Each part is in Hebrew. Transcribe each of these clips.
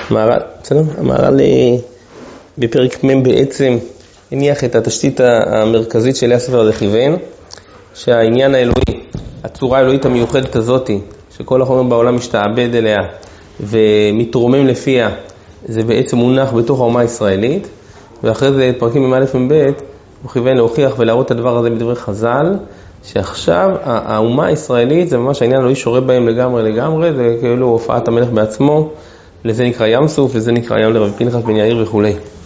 המהר"ל בפרק מ' בעצם הניח את התשתית המרכזית של הספר הדכיוון, שהעניין האלוהי, הצורה האלוהית המיוחדת הזאת, שכל החומר בעולם משתעבד אליה ומתרומם לפיה, זה בעצם מונח בתוך האומה הישראלית, ואחרי זה פרקים מ"א ומ"ב הוא כיוון להוכיח ולהראות את הדבר הזה בדברי חז"ל, שעכשיו האומה הישראלית זה ממש העניין האלוהי שורה בהם לגמרי, זה כאילו הופעת המלך בעצמו, לזה נקרא ים סוף, לזה נקרא ים לרבי פנחס בן יאיר וכו'.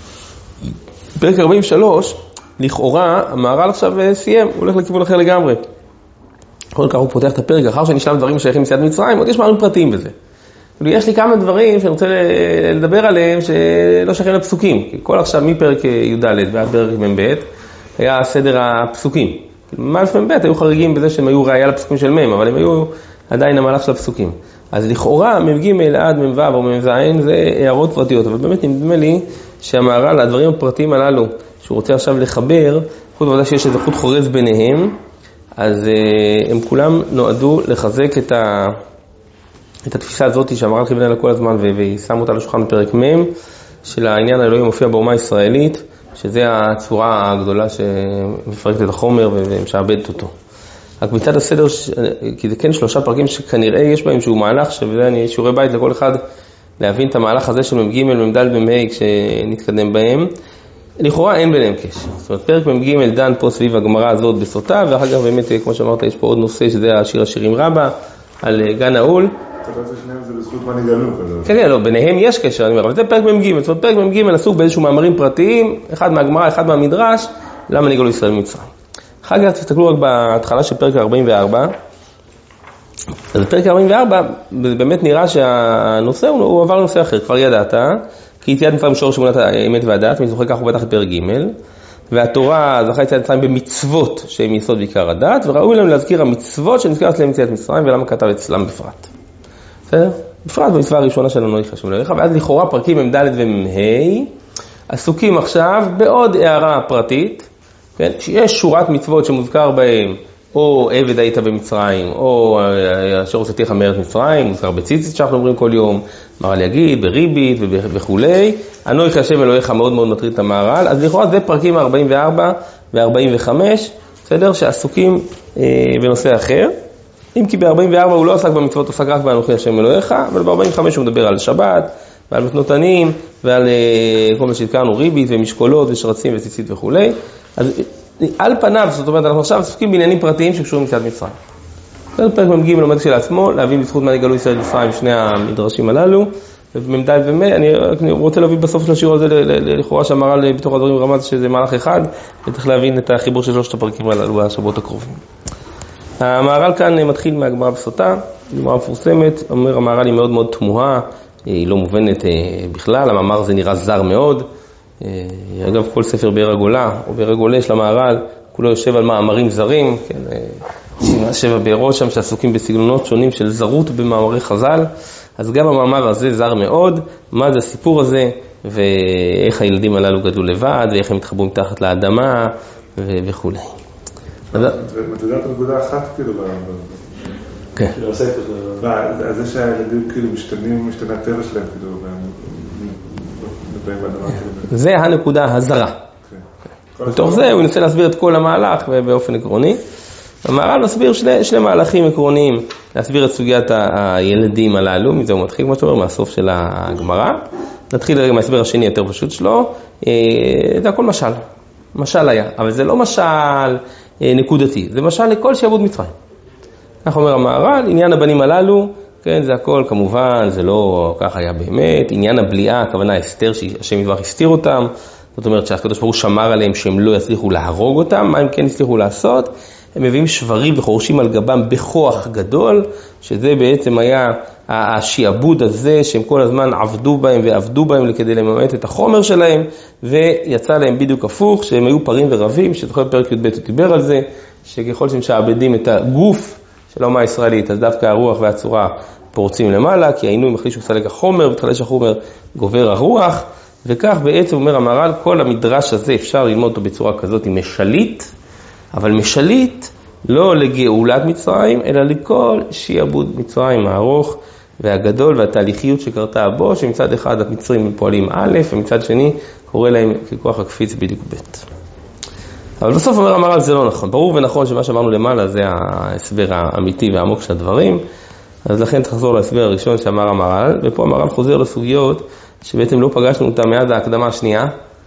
פרק 43, לכאורה, המהר"ל עכשיו סיים, הוא הולך לכיוון אחר לגמרי. כל כך הוא פותח את הפרק, אחר שנשלם דברים שייכים מסיעת מצרים, עוד יש מאמרים פרטיים בזה. יש לי כמה דברים שאני רוצה לדבר עליהם שלא שייכים לפסוקים. כל עכשיו מפרק י"ד ועד פרק מ"ב היה סדר הפסוקים. מ"א ומ"ב היו חריגים בזה שהם היו ראייה לפסוקים של מ', אבל הם היו עדיין המהלך של הפסוקים. אז לכאורה מ"ג עד מ"ו או מ"ז זה הערות פרטיות, אבל באמת נדמה לי שהמהר"ל, הדברים הפרטיים הללו שהוא רוצה עכשיו לחבר, חוץ מהעובדה שיש איזה חוט חורז ביניהם, אז הם כולם נועדו לחזק את התפיסה הזאת שהמהר"ל כיוון אליה כל הזמן ושם אותה לשולחן בפרק מ' של העניין האלוהי מופיע באומה הישראלית, שזה הצורה הגדולה שמפרקת את החומר ומשעבדת אותו. רק מצד הסדר, כי זה כן 3 פרקים שכנראה יש בהם שהוא מהלך, וזה אני שיעורי בית לכל אחד להבין את המהלך הזה של מ"ג, מ"ד ומ"ה כשנתקדם בהם. לכאורה אין ביניהם קשר. זאת אומרת, פרק מ"ג דן פה סביב הגמרא הזאת בסוטה, ואחר כך באמת, כמו שאמרת, יש פה עוד נושא שזה השיר השירים רבה, על גן העול. שניהם זה בזכות מה נגאלו. כן, לא, ביניהם יש קשר, אני אומר, אבל זה פרק מ"ג. זאת אומרת, פרק מ"ג עסוק באיזשהו מאמרים פרטיים, אחד מהגמרא, אחד מהמדרש, למה נגאלו ישראל ממצרים. אחר כך תסתכלו רק בהתחלה של פרק 44. אז בפרק 44 באמת נראה שהנושא הוא עבר לנושא אחר, כבר ידעת, כי יציאת מצרים שורש אמונת האמת והדת, מי זוכר כך הוא בטח לפרק ג', והתורה זכה יציאת מצרים במצוות שהן יסוד ועיקר הדת, וראוי להם להזכיר המצוות שנזכרת להם יציאת מצרים, ולמה כתב אצלם בפרט. בסדר? בפרט במצווה הראשונה של אנוכי השם אלוהיך, ואז לכאורה פרקים מ"ד ומ"ה עסוקים עכשיו בעוד הערה פרטית, כן? שיש שורת מצוות שמוזכר בהם, או עבד היית במצרים, או אשר הוצאתיך מארץ מצרים, מוזכר בציצית שאנחנו אומרים כל יום, מהר"ל יגיד, בריבית וכולי. אנוכי השם אלוהיך מאוד מאוד מטריד את המהר"ל, אז לכאורה זה פרקים 44 ו-45, בסדר? שעסוקים בנושא אחר. אם כי ב-44 הוא לא עסק במצוות, עסק רק באנוכי השם אלוהיך, אבל ב-45 הוא מדבר על שבת, ועל מתנות עניים, ועל כל מה שהזכרנו, ריבית ומשקולות ושרצים וציצית וכולי. אז על פניו, זאת אומרת, אנחנו עכשיו עסוקים בעניינים פרטיים שקשורים ליציאת מצרים. זה פרק מ"ג לומד כשלעצמו, להביא בזכות מה נגאלו ישראל מצרים שני המדרשים הללו, ובמ"ד ומ"ה, אני רוצה להביא בסוף של השיעור הזה לכאורה שהמהר"ל בתוך הדברים רמז שזה מהלך אחד, וצריך להבין את החיבור של 3 הפרקים הללו בשבועות הקרובים. המהר"ל כאן מתחיל מהגמרא בסוטה, גמרא מפורסמת, אומר המהר"ל היא מאוד מאוד תמוהה, היא לא מובנת בכלל, המאמר זה נראה זר מאוד, אגב כל ספר באר הגולה או באר הגולה של המהר"ל, כולו יושב על מאמרים זרים, כן, 7 בארות שם שעסוקים בסגנונות שונים של זרות במאמרי חז"ל, אז גם המאמר הזה זר מאוד, מה זה הסיפור הזה, ואיך הילדים הללו גדלו לבד, ואיך הם התחברו מתחת לאדמה וכו'. אתה יודע את הנקודה אחת כאילו כן. אז זה שהילדים כאילו משתנה הטבע שלהם כאילו זה הנקודה הזרה. בתוך זה הוא ינסה להסביר את כל המהלך באופן עקרוני. המהר"ל מסביר שני מהלכים עקרוניים, להסביר את סוגיית הילדים הללו, מזה הוא מתחיל כמו שאתה אומר, מהסוף של הגמרא. נתחיל רגע מההסבר השני יותר פשוט שלו, זה הכל משל. משל היה, אבל זה לא משל נקודתי, זה משל לכל שעבוד מצרים. כך אומר המהר"ל, עניין הבנים הללו, כן, זה הכל כמובן, זה לא כך היה באמת, עניין הבליעה, הכוונה הסתר שהשם יתברך הסתיר אותם, זאת אומרת שהקדוש ברוך הוא שמר עליהם שהם לא יצליחו להרוג אותם, מה הם כן הצליחו לעשות? הם מביאים שברים וחורשים על גבם בכוח גדול, שזה בעצם היה השיעבוד הזה שהם כל הזמן עבדו בהם ועבדו בהם כדי לממש את החומר שלהם, ויצא להם בדיוק הפוך, שהם היו פרים ורבים, שזוכר פרק י"ב הוא דיבר על זה, שככל שהם שעבדים את הגוף של האומה הישראלית, אז דווקא הרוח והצורה פורצים למעלה, כי העינוי מחליש וסלק החומר, ותחלש החומר גובר הרוח, וכך בעצם אומר המהר"ל, כל המדרש הזה אפשר ללמוד אותו בצורה כזאת עם משלית, אבל משלית לא לגאולת מצרים, אלא לכל שיעבוד מצרים הארוך, והגדול והתהליכיות שקרתה בו, שמצד אחד המצרים פועלים א', ומצד שני קורא להם ככוח הקפיץ בדיוק ב'. אבל בסוף אומר המהר"ל זה לא נכון. ברור ונכון שמה שאמרנו למעלה זה ההסבר האמיתי והעמוק של הדברים, אז לכן צריך לחזור להסבר הראשון שאמר המהר"ל, ופה המהר"ל חוזר לסוגיות שבעצם לא פגשנו אותה מאז ההקדמה השנייה,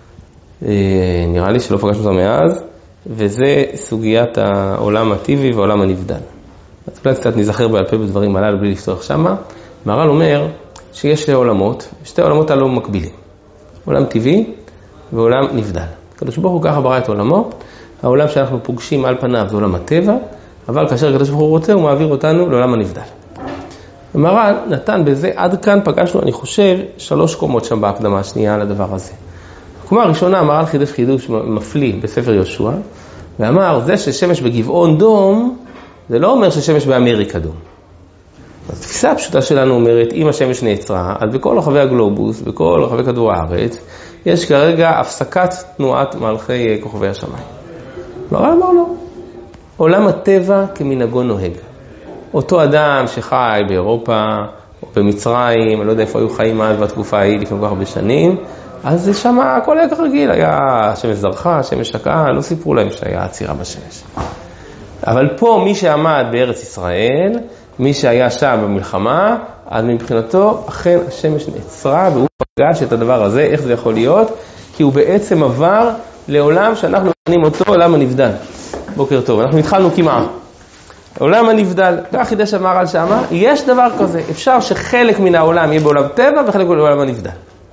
נראה לי שלא פגשנו אותה מאז, וזה סוגיית העולם הטבעי והעולם הנבדל. אז אולי קצת נזכר בעל פה בדברים הללו בלי לפתוח שמה. המהר"ל אומר שיש שתי עולמות, שתי עולמות הלא מקבילים. עולם טבעי ועולם נבדל. הקדוש ברוך הוא ככה ברא את עולמו, העולם שאנחנו פוגשים על פניו זה עולם הטבע, אבל כאשר הקדוש ברוך הוא רוצה הוא מעביר אותנו לעולם הנבדל. המהר"ל נתן בזה, עד כאן פגשנו אני חושב 3 קומות שם בהקדמה השנייה לדבר הזה. הקומה הראשונה המהר"ל חידש חידוש מפליא בספר יהושע, ואמר זה ששמש בגבעון דום, זה לא אומר ששמש באמריקה דום. התפיסה הפשוטה שלנו אומרת, אם השמש נעצרה, אז בכל רחבי הגלובוס, בכל רחבי כדור הארץ, יש כרגע הפסקת תנועת מלכי כוכבי השמיים. המהר"ל אמר לא. עולם הטבע כמנהגו נוהג. אותו אדם שחי באירופה או במצרים, אני לא יודע איפה היו חיים אז בתקופה ההיא לפני כל כך הרבה שנים, אז שם הכל היה כרגיל, היה שמש זרחה, שמש שקעה, לא סיפרו להם שהיה עצירה בשמש. אבל פה מי שעמד בארץ ישראל, מי שהיה שם במלחמה, אז מבחינתו אכן השמש נעצרה והוא פגש את הדבר הזה, איך זה יכול להיות? כי הוא בעצם עבר לעולם שאנחנו מכנים אותו עולם הנבדל. בוקר טוב, אנחנו התחלנו כמעט. עולם הנבדל, כך חידש המהר"ל שמה, יש דבר כזה, אפשר שחלק מן העולם יהיה בעולם טבע וחלק בעולם הנבדל.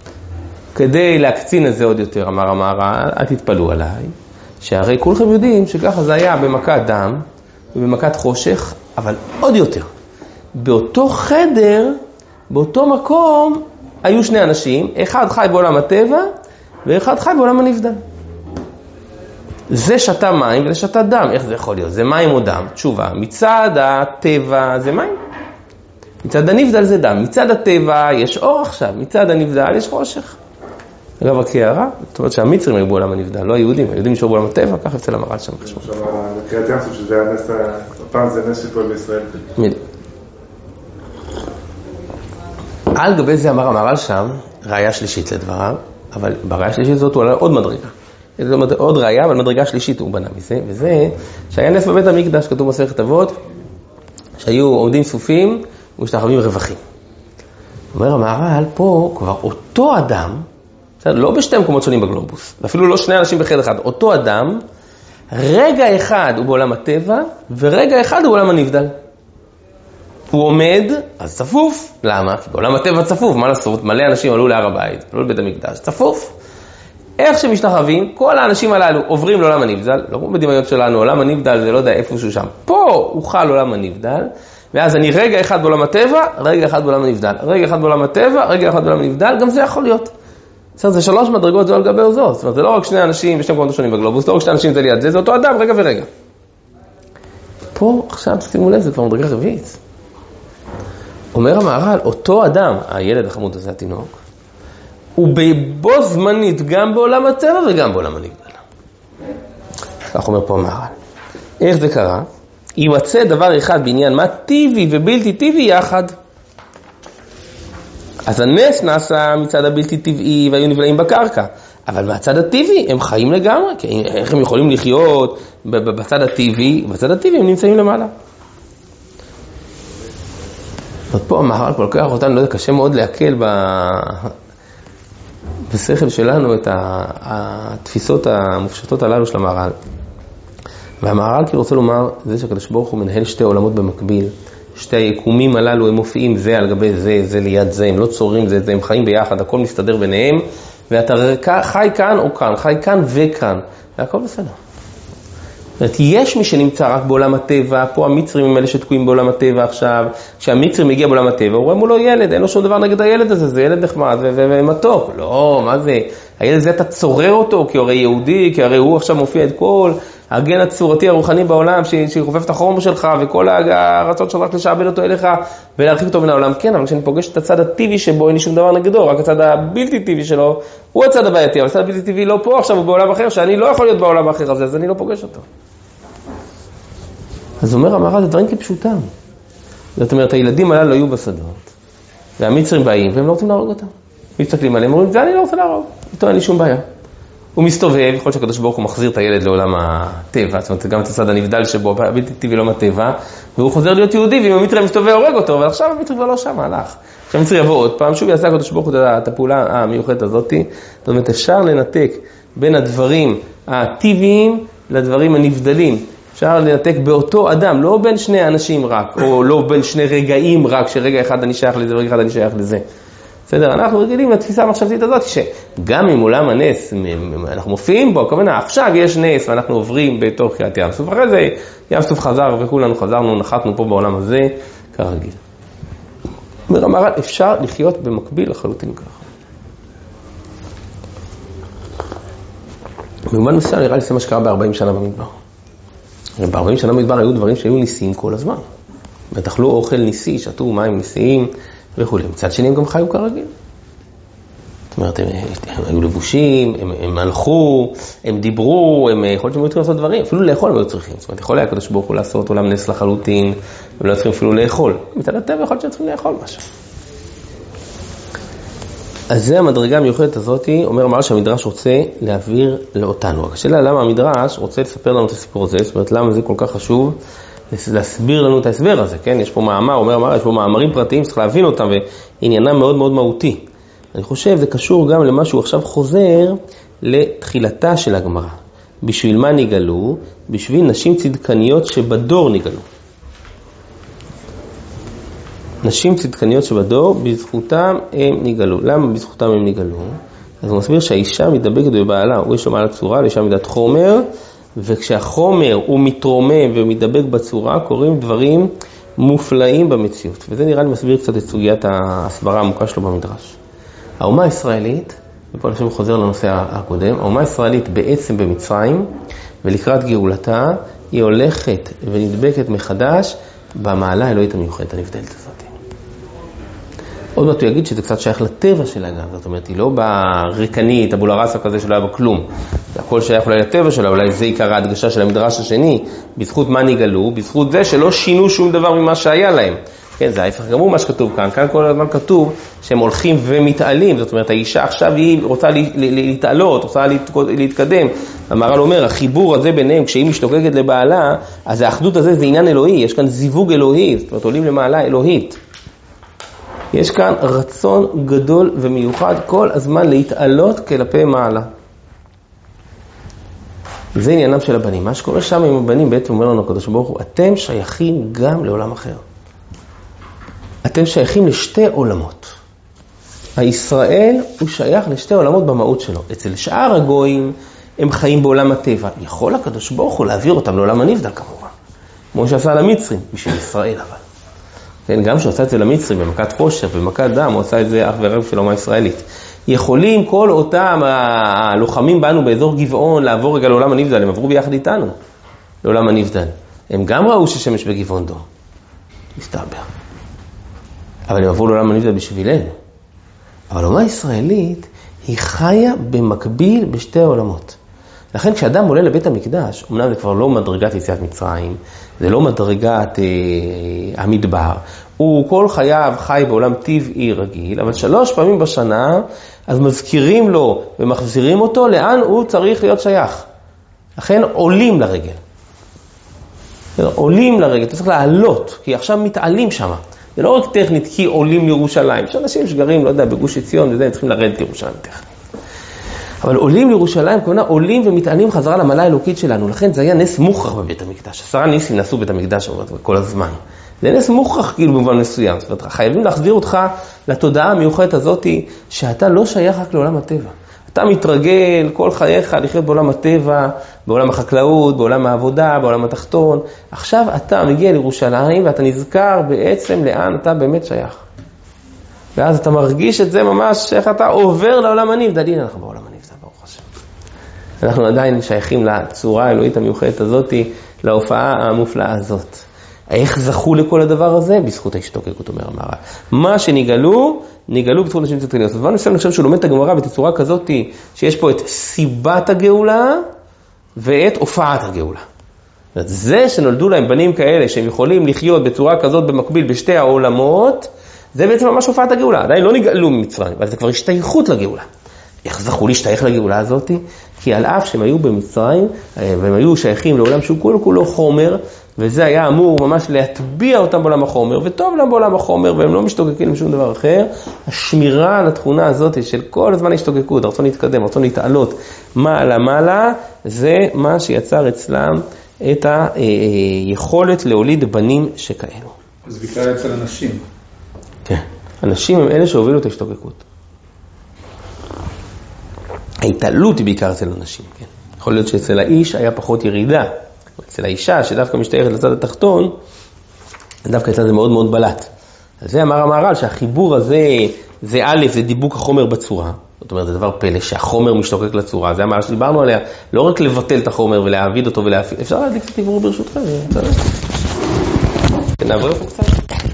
כדי להקצין את זה עוד יותר, אמר המהר"ל, אל תתפלו עליי, שהרי כולכם יודעים שככה זה היה במכת דם ובמכת חושך, אבל עוד יותר. באותו חדר, באותו מקום, היו 2 אנשים, אחד חי בעולם הטבע ואחד חי בעולם הנבדל. זה שתה מים וזה שתה דם. איך זה יכול להיות? זה מים או דם? תשובה, מצד הטבע זה מים. מצד הנבדל זה דם. מצד הטבע יש אור עכשיו, מצד הנבדל יש חושך. אגב, הכערה, זאת אומרת שהמצרים היו בעולם הנבדל, לא היהודים. היהודים נשארו בעולם הטבע, כך אצל המהר"ל שם חשוב. עכשיו, לקריאת ים סוף שזה הנס, הפעם זה נס שפועל בישראל. על גבי זה אמר המהר"ל שם, ראיה שלישית לדבריו, אבל בראיה שלישית זאת הוא עלה עוד מדרגה. זאת אומרת, עוד ראיה, אבל מדרגה שלישית הוא בנה מזה, וזה שהיה נס בבית המקדש, כתוב מסכת אבות, שהיו עומדים סופים ומשתחווים רווחים. אומר המהר"ל, פה כבר אותו אדם, לא בשתי מקומות שונים בגלובוס, ואפילו לא 2 אנשים בחדר אחד, אותו אדם, רגע אחד הוא בעולם הטבע, ורגע אחד הוא בעולם הנבדל. הוא עומד, אז צפוף. למה? כי בעולם הטבע צפוף, מה לעשות? מלא אנשים עלו להר הבית, עלו לבית המקדש, צפוף. איך שמשתחווים, כל האנשים הללו עוברים לעולם הנבדל, לא כמו בדמיון שלנו, עולם הנבדל זה לא יודע איפשהו שם. פה הוא חל עולם הנבדל, ואז אני רגע אחד בעולם הטבע, רגע אחד בעולם הנבדל. רגע אחד בעולם הטבע, רגע אחד בעולם הנבדל, גם זה יכול להיות. זה 3 מדרגות זו על גבי זו. זאת אומרת, זה לא רק 2 אנשים בשני מקומות שונים בגלובוס, לא רק 2 אנשים זה ליד זה, זה אותו אדם רגע ורגע. פה עכשיו שימו לב, זה כבר מדרגה רביעית. אומר המהר"ל, אותו אדם, הילד החמוד הזה, התינוק, הוא בו זמנית גם בעולם הטבע וגם בעולם הנבדל. כך אומר פה המהר"ל. איך זה קרה? יימצא דבר אחד בעניין מה טבעי ובלתי טבעי יחד. אז הנס נעשה מצד הבלתי טבעי והיו נבלעים בקרקע. אבל מהצד הטבעי הם חיים לגמרי. איך הם יכולים לחיות בצד הטבעי? בצד הטבעי הם נמצאים למעלה. עוד פה המהר"ל כל כך אותנו, לא יודע, קשה מאוד להקל בשכל שלנו את התפיסות המופשטות הללו של המהר"ל. והמהר"ל כי רוצה לומר, זה שהקדוש ברוך הוא מנהל 2 עולמות במקביל, 2 היקומים הללו הם מופיעים זה על גבי זה, זה ליד זה, הם לא צורים זה, הם חיים ביחד, הכל מסתדר ביניהם, ואתה חי כאן או כאן, חי כאן וכאן, והכל בסדר. זאת אומרת, יש מי שנמצא רק בעולם הטבע, פה המצרים הם אלה שתקועים בעולם הטבע עכשיו, כשהמצרים מגיע בעולם הטבע, הוא רואה מולו ילד, אין לו שום דבר נגד הילד הזה, זה ילד נחמד ומתוק. לא, מה זה? הילד הזה אתה צורר אותו, כי הרי יהודי, כי הרי הוא עכשיו מופיע את כל הגן הצורתי הרוחני בעולם, שחופף את החום שלך, וכל הרצון שלך רק לשעבד אותו אליך, ולהרחיק אותו מן העולם. כן, אבל כשאני פוגש את הצד הטבעי שבו אין לי שום דבר נגדו, רק הצד הבלתי טבעי שלו, הוא הצד הבעייתי, אבל הצד הבלתי טבעי לא פה, עכשיו הוא בעולם אחר, שאני לא יכול להיות בעולם האחר הזה, אז אני לא פוגש אותו. אז אומר המהר"ל, זה דברים כפשוטם. זאת אומרת, הילדים הללו היו בשדות, והמצרים באים, והם לא רוצים להרוג אותם. מסתכלים עליהם, אומרים, זה אני לא רוצה להרוג. איתו אין לי שום בעיה. הוא מסתובב, יכול להיות שהקדוש ברוך הוא מחזיר את הילד לעולם הטבע, זאת אומרת, גם את הצד הנבדל שבו, בלתי טבעי לא מהטבע, והוא חוזר להיות יהודי, ואם המצרי מסתובב הורג אותו, אבל עכשיו המצרי כבר לא שם, הלך. עכשיו המצרי יבוא עוד פעם, שוב יעשה הקדוש ברוך הוא את הפעולה המיוחדת הזאת, זאת אומרת, אפשר לנתק בין הדברים הטבעיים לדברים הנבדלים. אפשר לנתק באותו אדם, לא בין שני אנשים רק, או לא בין שני רגעים רק, שרגע אחד אני שייך לזה ורגע אחד אני שייך לזה. בסדר, אנחנו רגילים לתפיסה המחשבתית הזאת, שגם עם עולם הנס, אנחנו מופיעים בו, הכוונה, עכשיו יש נס ואנחנו עוברים בתוך קריאת ים סוף, אחרי זה ים סוף חזר וכולנו חזרנו, נחתנו פה בעולם הזה, כרגיל. אומר המהר"ל, אפשר לחיות במקביל לחלוטין ככה. במובן מסוים נראה לי זה מה שקרה ב-40 שנה במדבר. ב-40 שנה במדבר היו דברים שהיו ניסיים כל הזמן. בטח לא אוכל ניסי, שתו מים ניסיים וכו'. מצד שני הם גם חיו כרגיל. זאת אומרת, הם היו לבושים, הם הלכו, הם דיברו, הם יכול להיות שהם היו צריכים לעשות דברים, אפילו לאכול הם היו צריכים. זאת אומרת, יכול היה הקדוש ברוך הוא לעשות עולם נס לחלוטין, הם לא צריכים אפילו לאכול. מצד הטבע יכול להיות שהם צריכים לאכול משהו. אז זה המדרגה המיוחדת הזאת, אומר המהר"ל שהמדרש רוצה להעביר לאותנו. השאלה למה המדרש רוצה לספר לנו את הסיפור הזה, זאת אומרת למה זה כל כך חשוב להסביר לנו את ההסבר הזה, כן? יש פה מאמר, אומר המהר"ל, יש פה מאמרים פרטיים, צריך להבין אותם, ועניינם מאוד מאוד מהותי. אני חושב זה קשור גם למה שהוא עכשיו חוזר לתחילתה של הגמרא. בשביל מה נגלו? בשביל נשים צדקניות שבדור נגלו. נשים צדקניות שבדור, בזכותם הם נגלו. למה בזכותם הם נגלו? אז הוא מסביר שהאישה מתדבקת בבעלה, הוא יש לו מעלת צורה, לאישה מידת חומר, וכשהחומר הוא מתרומם ומתדבק בצורה, קורים דברים מופלאים במציאות. וזה נראה לי מסביר קצת את סוגיית ההסברה העמוקה שלו במדרש. האומה הישראלית, ופה אני חושב חוזר לנושא הקודם, האומה הישראלית בעצם במצרים, ולקראת גאולתה, היא הולכת ונדבקת מחדש במעלה האלוהית המיוחדת הנבדלת הזאת. עוד מעט הוא יגיד שזה קצת שייך לטבע שלה גם, זאת אומרת, היא לא ברקנית, הבולה רסה כזה שלא היה בכלום. הכל שייך אולי לטבע שלה, אולי זה עיקר ההדגשה של המדרש השני, בזכות מה נגלו, בזכות זה שלא שינו שום דבר ממה שהיה להם. כן, זה ההפך גמור מה שכתוב כאן, כאן כל הזמן כתוב שהם הולכים ומתעלים, זאת אומרת, האישה עכשיו היא רוצה להתעלות, רוצה להתקדם. המהר"ל אומר, החיבור הזה ביניהם, כשהיא משתוקקת לבעלה, אז האחדות הזה זה עניין אלוהי, יש כאן זיווג אלוהי, זאת אומרת, עולים למעלה אלוהית. יש כאן רצון גדול ומיוחד כל הזמן להתעלות כלפי מעלה. זה עניינם של הבנים. מה שקורה שם עם הבנים בעצם אומר לנו הקדוש ברוך הוא, אתם שייכים גם לעולם אחר. אתם שייכים לשתי עולמות. הישראל הוא שייך לשתי עולמות במהות שלו. אצל שאר הגויים הם חיים בעולם הטבע. יכול הקדוש ברוך הוא להעביר אותם לעולם הנבדל כמובן. כמו שעשה למצרים, בשביל ישראל אבל. כן, גם שעושה את זה למצרים במכת חושך ובמכת דם, הוא עושה את זה אך ורק של האומה הישראלית. יכולים כל אותם הלוחמים בנו באזור גבעון לעבור רגע לעולם הנבדל, הם עברו ביחד איתנו לעולם הנבדל. הם גם ראו ששמש בגבעון דום. מסתבר. אבל הם עברו לעולם הנבדל בשבילנו. אבל האומה הישראלית היא חיה במקביל בשתי העולמות. לכן כשאדם עולה לבית המקדש, אמנם זה כבר לא מדרגת יציאת מצרים, זה לא מדרגת המדבר, הוא כל חייו חי בעולם טבעי רגיל, אבל 3 פעמים בשנה, אז מזכירים לו ומחזירים אותו לאן הוא צריך להיות שייך. לכן עולים לרגל. עולים לרגל, אתה צריך לעלות, כי עכשיו מתעלים שם. זה לא רק טכנית כי עולים לירושלים, יש אנשים שגרים, לא יודע, בגוש עציון, וזה, הם צריכים לרדת לירושלים טכנית. אבל עולים לירושלים, כמובן עולים ומתעלים חזרה למעלה האלוקית שלנו, לכן זה היה נס מוכרח בבית המקדש. 10 ניסים נעשו בבית המקדש כל הזמן. זה נס מוכרח כאילו במובן מסוים, זאת אומרת, חייבים להחזיר אותך לתודעה המיוחדת הזאת, שאתה לא שייך רק לעולם הטבע. אתה מתרגל כל חייך לחיות בעולם הטבע, בעולם החקלאות, בעולם העבודה, בעולם התחתון. עכשיו אתה מגיע לירושלים ואתה נזכר בעצם לאן אתה באמת שייך. ואז אתה מרגיש את זה ממש, איך אתה עובר לעולם הנבדל. הנה אנחנו בעולם הנבדל, ברוך השם. אנחנו עדיין שייכים לצורה האלוהית המיוחדת הזאת, להופעה המופלאה הזאת. איך זכו לכל הדבר הזה? בזכות ההשתוקקות, אומר המהר"ל. מה שנגלו, נגלו בזכות נשים צדקניות. אז אני חושב שהוא לומד את הגמרא בתצורה כזאת, שיש פה את סיבת הגאולה ואת הופעת הגאולה. זה שנולדו להם בנים כאלה, שהם יכולים לחיות בצורה כזאת במקביל בשתי העולמות, זה בעצם ממש הופעת הגאולה, עדיין לא נגאלו ממצרים, אבל זה כבר השתייכות לגאולה. איך זכו להשתייך לגאולה הזאת? כי על אף שהם היו במצרים, והם היו שייכים לעולם שהוא כולו חומר, וזה היה אמור ממש להטביע אותם בעולם החומר, וטוב להם בעולם החומר, והם לא משתוקקים עם שום דבר אחר. השמירה על התכונה הזאת של כל הזמן השתוקקות, רצון להתקדם, רצון להתעלות מעלה, זה מה שיצר אצלם את היכולת להוליד בנים שכאלו. אז בעיקר אצל אנשים. כן, אנשים הם אלה שהובילו את ההשתוקקות. ההתעלות היא בעיקר אצל אנשים, כן. יכול להיות שאצל האיש היה פחות ירידה. אצל האישה שדווקא משתייכת לצד התחתון, דווקא אצל זה מאוד מאוד בלט. אז זה אמר המהר"ל שהחיבור הזה, זה א', זה דיבוק החומר בצורה. זאת אומרת, זה דבר פלא שהחומר משתוקק לצורה. זה המהר"ל שדיברנו עליה, לא רק לבטל את החומר ולהעביד אותו ולהפיד. אפשר להדליק את הדיבור ברשותכם? נעבור אותו קצת.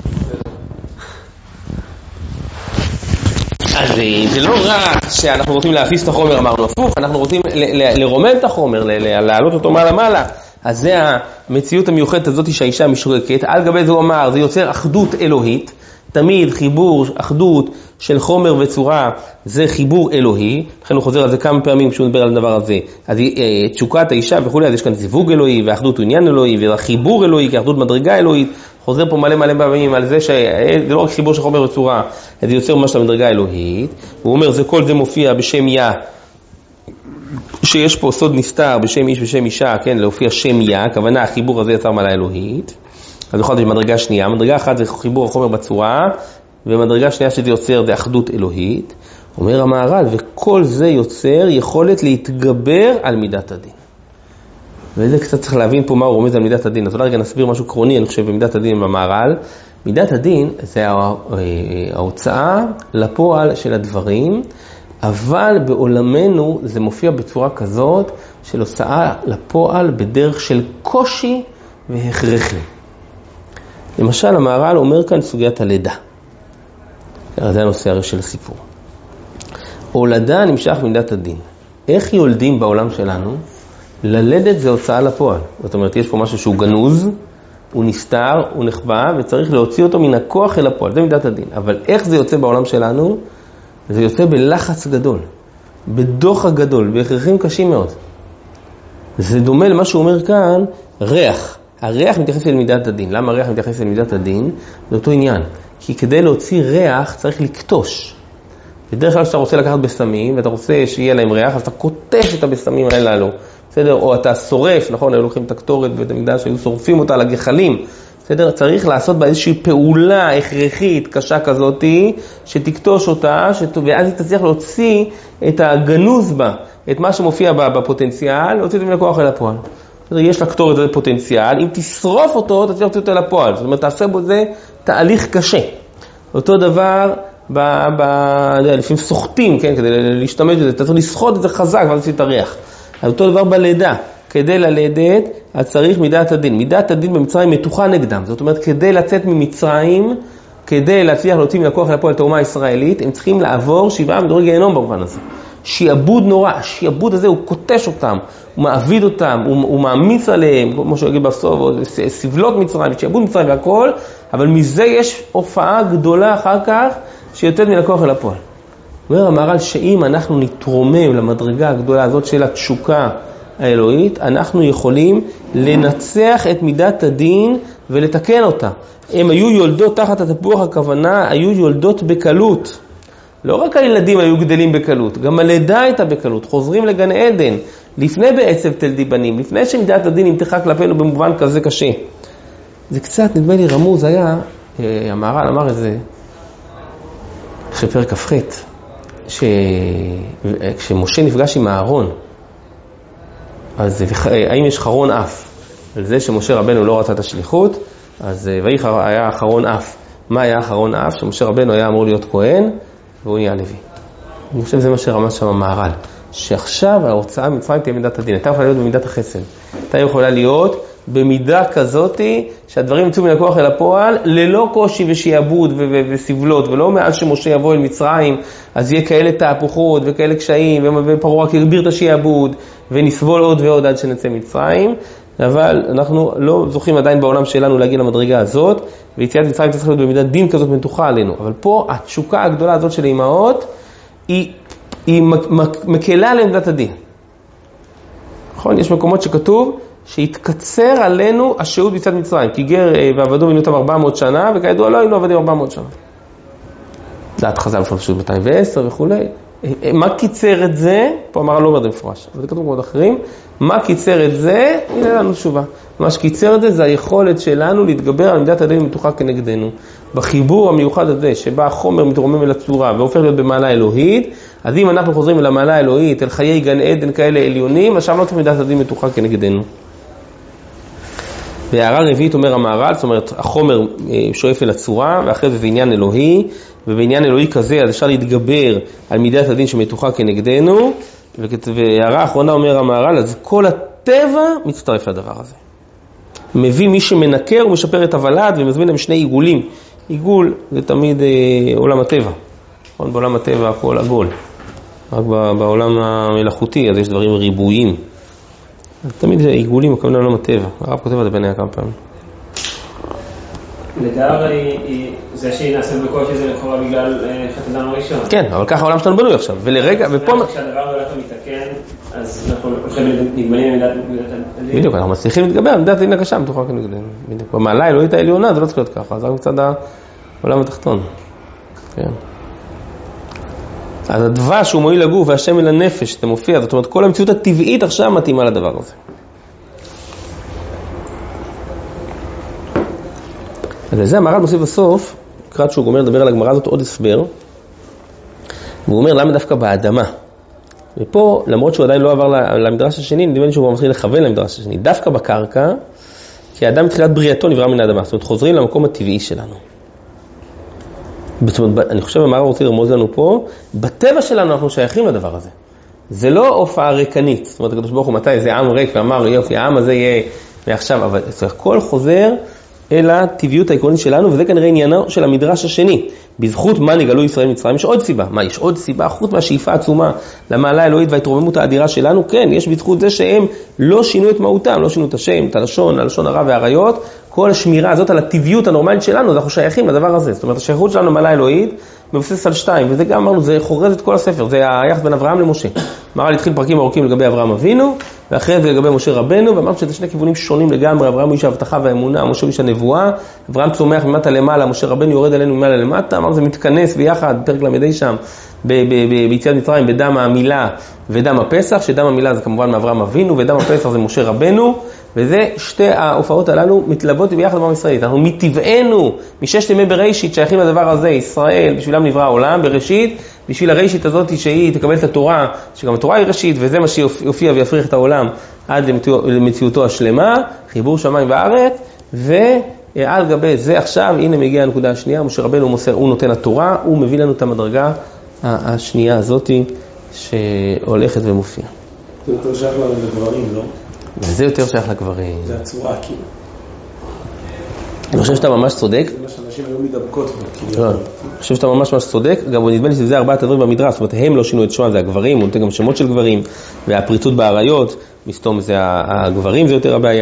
אז זה לא רק שאנחנו רוצים להפיס את החומר, אמרנו הפוך, אנחנו רוצים לרומם את החומר, להעלות אותו מעלה. אז זה המציאות המיוחדת הזאת שהאישה משתוקקת. על גבי זה הוא אמר, זה יוצר אחדות אלוהית. תמיד חיבור, אחדות של חומר וצורה, זה חיבור אלוהי. לכן הוא חוזר על זה כמה פעמים כשהוא מדבר על הדבר הזה. אז תשוקת האישה וכו', אז יש כאן זיווג אלוהי, ואחדות הוא עניין אלוהי, וחיבור אלוהי, כאחדות מדרגה אלוהית. חוזר פה מלא פעמים על זה שזה לא רק חיבור של חומר וצורה, זה יוצר ממש למדרגה האלוהית. הוא אומר, כל זה מופיע בשם יה, שיש פה סוד נסתר בשם איש ושם אישה, כן, להופיע שם יה, הכוונה, החיבור הזה יצר מעלה אלוהית. אז בכל זאת יש מדרגה שנייה, מדרגה אחת זה חיבור החומר בצורה, ומדרגה שנייה שזה יוצר זה אחדות אלוהית. אומר המהר"ל, וכל זה יוצר יכולת להתגבר על מידת הדין. וזה קצת צריך להבין פה מה הוא רומז על מידת הדין. אז אולי רגע נסביר משהו קרוני, אני חושב, במידת הדין במהר"ל. מידת הדין זה ההוצאה לפועל של הדברים, אבל בעולמנו זה מופיע בצורה כזאת של הוצאה לפועל בדרך של קושי והכרחי. למשל, המהר"ל אומר כאן סוגיית הלידה. זה הנושא הרי של הסיפור. הולדה נמשך מידת הדין. איך יולדים בעולם שלנו? ללדת זה הוצאה לפועל. זאת אומרת, יש פה משהו שהוא גנוז, הוא נסתר, הוא נחבא, וצריך להוציא אותו מן הכוח אל הפועל. זה מידת הדין. אבל איך זה יוצא בעולם שלנו? זה יוצא בלחץ גדול, בדוחק גדול, בהכרחים קשים מאוד. זה דומה למה שהוא אומר כאן, ריח. הריח מתייחס אל מידת הדין. למה הריח מתייחס אל מידת הדין? זה אותו עניין. כי כדי להוציא ריח צריך לקטוש. בדרך כלל שאתה רוצה לקחת בסמים, ואתה רוצה שיהיה להם ריח, אז אתה קוטש את הבסמים הללו. בסדר? או אתה שורף, נכון? היו לוקחים את הקטורת בבית המקדש, היו שורפים אותה על הגחלים. בסדר? צריך לעשות בה איזושהי פעולה הכרחית, קשה כזאת, שתקטוש אותה, ואז היא תצליח להוציא את הגנוז בה, את מה שמופיע בה בפוטנציאל, להוציא את זה מהכוח אל הפועל. יש לקטורת הזה פוטנציאל, אם תשרוף אותו, תצליח להוציא אותו אל הפועל. זאת אומרת, תעשה בו זה תהליך קשה. אותו דבר, לפעמים סוחטים, כן, כדי להשתמש בזה, אתה צריך לסחוט את זה חזק, ואז תוציא את הריח. אותו דבר בלידה. כדי ללדת, אז צריך מידת הדין. מידת הדין במצרים מתוחה נגדם. זאת אומרת, כדי לצאת ממצרים, כדי להצליח להוציא מהכוח לפועל את האומה הישראלית, הם צריכים לעבור 7 מדורי גיהנום במובן הזה. שיעבוד נורא, השיעבוד הזה הוא קוטש אותם, הוא מעביד אותם, הוא מאמיץ עליהם, כמו שהוא יגיד בסוף, סבלות מצרים, שיעבוד מצרים והכל, אבל מזה יש הופעה גדולה אחר כך, שיוצאת מן הכוח אל הפועל. אומר המהר"ל שאם אנחנו נתרומם למדרגה הגדולה הזאת של התשוקה האלוהית, אנחנו יכולים לנצח את מידת הדין ולתקן אותה. הם היו יולדות תחת התפוח, הכוונה, היו יולדות בקלות. לא רק הילדים היו גדלים בקלות, גם הלידה הייתה בקלות. חוזרים לגן עדן, לפני בעצב תלדי בנים, לפני שמידת הדין נמתחה כלפינו במובן כזה קשה. זה קצת, נדמה לי, רמוז היה, המהר"ל אמר את זה, בפרק כ"ח, כשמשה נפגש עם אהרון, אז האם יש חרון אף? על זה שמשה רבנו לא רצה את השליחות, אז היה חרון אף. מה היה חרון אף? שמשה רבנו היה אמור להיות כהן, והוא נהיה לוי. אני חושב שזה מה שרמז שם המהר"ל. שעכשיו ההוצאה ממצרים תהיה מידת הדין. הייתה יכולה להיות במידת החסד. הייתה יכולה להיות במידה כזאת, שהדברים יצאו מן הכוח אל הפועל, ללא קושי ושיעבוד וסבלות, ולא מאז שמשה יבוא אל מצרים, אז יהיה כאלה תהפוכות וכאלה קשיים, ופרעה רק יגביר את השיעבוד, ונסבול עוד ועוד עד שנצא מצרים. אבל אנחנו לא זוכים עדיין בעולם שלנו להגיע למדרגה הזאת, ויציאת מצרים צריך להיות במידת דין כזאת מתוחה עלינו. אבל פה התשוקה הגדולה הזאת של האימהות, היא מקלה על עמדת הדין. נכון? יש מקומות שכתוב שהתקצר עלינו השהות ביציאת מצרים, כי גר ועבדו בנותם 400 שנה, וכידוע לא היינו עבדים 400 שנה. דעת חז"ל פשוט 210 וכו'. מה קיצר את זה? פה אמרה לא אומר זה מפורש, אבל זה כתוב מאוד אחרים. מה קיצר את זה? הנה לנו תשובה. מה שקיצר את זה זה היכולת שלנו להתגבר על עמדת הדין מתוחה כנגדנו. בחיבור המיוחד הזה, שבה החומר מתרומם אל הצורה והופך להיות במעלה אלוהית, אז אם אנחנו חוזרים אל המעלה האלוהית, אל חיי גן עדן כאלה עליונים, אז שם לא צריך עמדת הדין מתוחה כנגדנו. בהערה רביעית אומר המהר"ל, זאת אומרת החומר שואף אל הצורה, ואחרי זה עניין אלוהי, ובעניין אלוהי כזה אז אפשר להתגבר על מידת הדין שמתוחה כנגדנו, והערה האחרונה אומר המהר"ל, אז כל הטבע מצטרף לדבר הזה. מביא מי שמנקר ומשפר את הוולד, ומזמין להם שני עיגולים. עיגול זה תמיד עולם הטבע, בעולם הטבע הכל עגול, רק בעולם המלאכותי אז יש דברים ריבועיים. תמיד זה עיגולים, הכוונה לעולם הטבע. הרב כותב את זה בעיני כמה פעמים. נדבר זה שהיא נעשית בקושי זה לכאורה בגלל חטא אדם הראשון. כן, אבל ככה העולם שלנו בנוי עכשיו. ולרגע, ופה... כשהדבר הולך ומתקן, אז אנחנו הולכים נגמלים למידת הדין. בדיוק, אנחנו מצליחים להתגבר, מידת הדין הקשה מתוחה כנגדנו. בדיוק, במעלה האלוהית העליונה זה לא צריך להיות ככה, זה רק מצד העולם התחתון. כן. אז הדבש הוא מועיל לגוף והשם אל הנפש, זה מופיע, זאת אומרת כל המציאות הטבעית עכשיו מתאימה לדבר הזה. אז לזה המהר"ל מוסיף בסוף, לקראת שהוא גומר לדבר על הגמרא הזאת עוד הסבר, והוא אומר למה דווקא באדמה. ופה, למרות שהוא עדיין לא עבר למדרש השני, נדמה לי שהוא כבר מתחיל לכוון למדרש השני, דווקא בקרקע, כי האדם מתחילת בריאתו נברא מן האדמה, זאת אומרת חוזרים למקום הטבעי שלנו. זאת אומרת, אני חושב המהר"ל רוצה לרמוז לנו פה, בטבע שלנו אנחנו שייכים לדבר הזה. זה לא הופעה ריקנית, זאת אומרת, הקדוש ברוך הוא מתי איזה עם ריק ואמר, יופי, העם הזה יהיה מעכשיו, אבל הכל חוזר אל הטבעיות העקרונית שלנו, וזה כנראה עניינו של המדרש השני. בזכות מה נגלו ישראל מצרים, יש עוד סיבה. מה, יש עוד סיבה? חוץ מהשאיפה העצומה למעלה האלוהית וההתרוממות האדירה שלנו? כן, יש בזכות זה שהם לא שינו את מהותם, לא שינו את השם, את הלשון, הלשון הרע והעריות. כל השמירה הזאת על הטבעיות הנורמלית שלנו, אנחנו שייכים לדבר הזה. זאת אומרת, השייכות שלנו למעלה האלוהית מבוססת על 2, וזה גם אמרנו, זה חורז את כל הספר, זה היחס בין אברהם למשה. מהר"ל התחיל פרקים ארוכים לגבי אברהם אבינו, ואחרי זה לגבי משה רבנו, ואמרנו שזה שני כיוונים שונים לגמרי. אברהם הוא איש ההבטחה והאמונה, משה הוא איש הנבואה. אברהם צומח ממטה למעלה, משה רבנו יורד עלינו ממעלה למטה. אמרנו זה מתכנס ביחד, פרק למדי שם, ביציאת מצרים, בדם המילה ודם הפסח, שדם המילה זה כמובן מאברהם אבינו, ודם הפסח זה משה רבנו, וזה שתי ההופעות הללו מתלוות ביחד בעם ישראל. אנחנו מטבענו, מששת ימי בראשית שייכים לדבר הזה, ישראל, בשבילם נברא העולם בראשית, בשביל הראשית הזאת שהיא תקבל את התורה, שגם התורה היא ראשית, וזה מה שיופיע ויפריך את העולם עד למציאותו השלמה, חיבור שמיים וארץ, ועל גבי זה עכשיו, הנה מגיעה הנקודה השנייה, משה רבנו הוא נותן התורה, הוא מביא לנו את המדרגה השנייה הזאת שהולכת ומופיעה. זה יותר שייך לגברים, לא? זה יותר שייך לגברים. זה הצורה, כאילו. אני חושב שאתה ממש צודק. זה מה שאנשים היו מדבקות. אני חושב שאתה ממש צודק. גם נדמה לי שזה ארבעת הדברים במדרש. זאת אומרת, הם לא שינו את שואן, זה הגברים, הוא נותן גם שמות של גברים, והפריצות בעריות, מסתום זה הגברים, זה יותר הבעיה.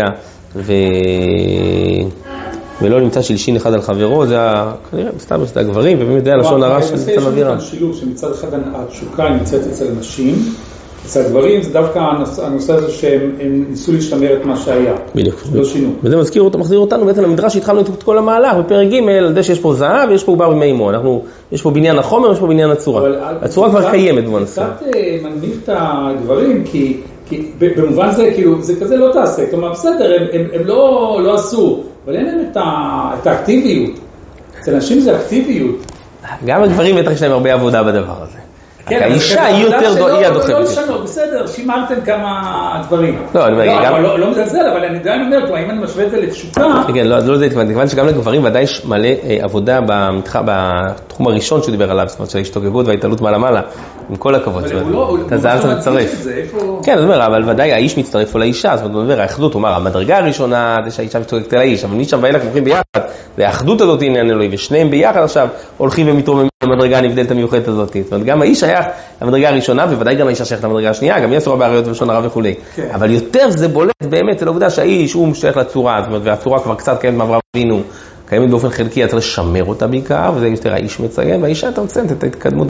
ולא נמצא שלשין אחד על חברו, זה כנראה מסתבר שזה הגברים, ובאמת זה הלשון הרע של סתם אווירה. יש שילוב שמצד אחד התשוקה נמצאת אצל נשים, אצל הגברים זה דווקא הנושא הזה שהם ניסו להשתמר את מה שהיה. בדיוק. לא שינו. וזה מחזיר אותנו בעצם למדרש שהתחלנו את כל המהלך בפרק ג' על זה שיש פה זהב ויש פה עובר במימו. יש פה בניין החומר ויש פה בניין הצורה. הצורה כבר קיימת במובן מסוים. קצת מנמיך את הגברים כי במובן זה כאילו זה כזה לא תעשה. כלומר בסדר, הם לא עשו, אבל אין להם את האקטיביות. אצל אנשים זה אקטיביות. גם הגברים בטח יש להם הרבה עבודה בדבר הזה. האישה היא יותר היא הדוחפת. לא לשנות, בסדר, שימרתם כמה דברים. לא מזלזל, אבל אני עדיין אומר, אם אני משווה את זה לתשוקה... כן, לא זה התכוונתי, כיוון שגם לגברים ודאי יש מלא עבודה בתחום הראשון שהוא דיבר עליו, זאת אומרת של ההשתוגגות וההתעלות מעלה, עם כל הכבוד. אתה זהב אתה מצטרף. כן, זאת אומרת, אבל ודאי האיש מצטרף או לאישה, זאת אומרת, האחדות, הוא אומר, המדרגה הראשונה זה שהאישה משתוגגת אל האיש, אבל משם ואילך הולכים ביחד, והאחדות הזאת עניין אלוהי, ושניהם ביחד עכשיו הולכים ומתרוממים למדרגה הנבדלת המיוחדת הזאת. זאת אומרת, גם האיש שייך למדרגה הראשונה, ובוודאי גם האיש שייך למדרגה השנייה, גם יש אסורה בעריות ולשון הרע וכו'. אבל יותר זה בולט באמת, זה לעובדה שהאיש הוא משייך לצורה, זאת אומרת, והצורה כבר קצת קיימת מאברהם אבינו, קיימת באופן חלקי, צריך לשמר אותה בעיקר, וזה יותר האיש מציין, והאישה אתה מציינת את ההתקדמות